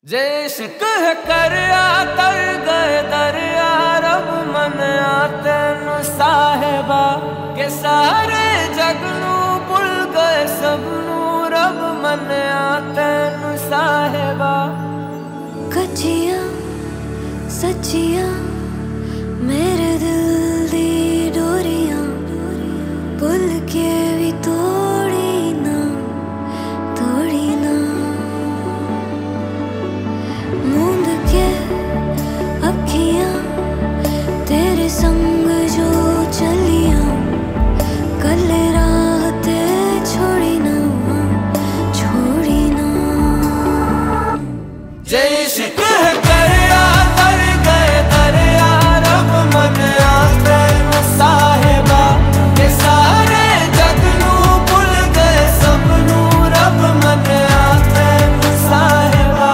जैश कह कर कर गए दरिया रब मन तेनु साहेबा के सारे जगनू भुल गए सबनू रब मन तेनु साहेबा। कच्चियां सच्चियां मेरे दिल दी डोरियां भुल के भी तोड़ी ना मूंद के अखियां तेरे संग जो चलियां कल राह ते छोड़ी ना जैश कह कर गए दरिया रब मन तेनु साहेबा के सारे जगनू भुल गए सबनू रब मन तेनु साहेबा।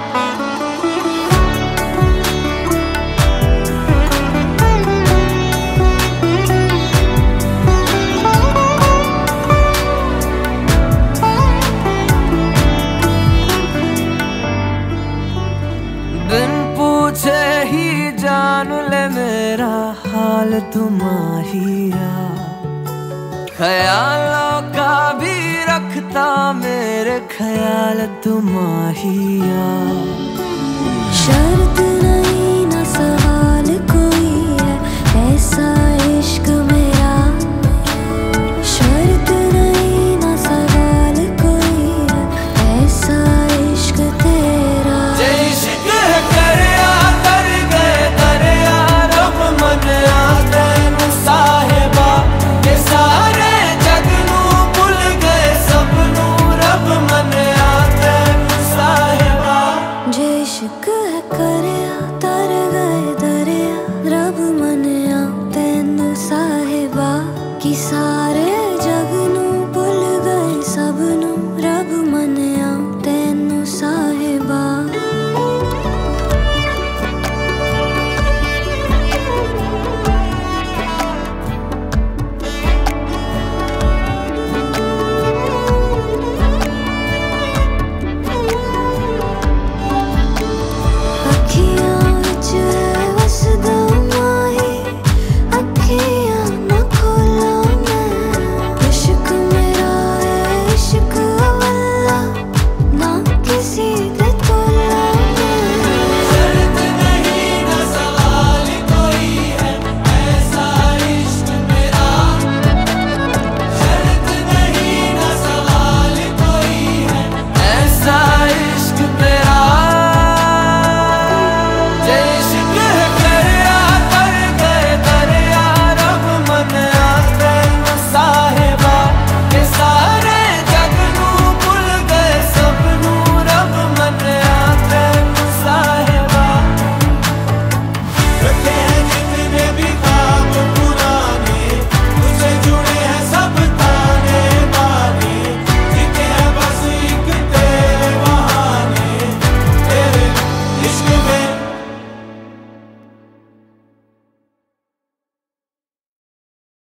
बिन पूछे ही जान ले मेरा हाल तुम्हारिया, ख्यालों का भी रखता मेरे ख्याल तुम्हारिया।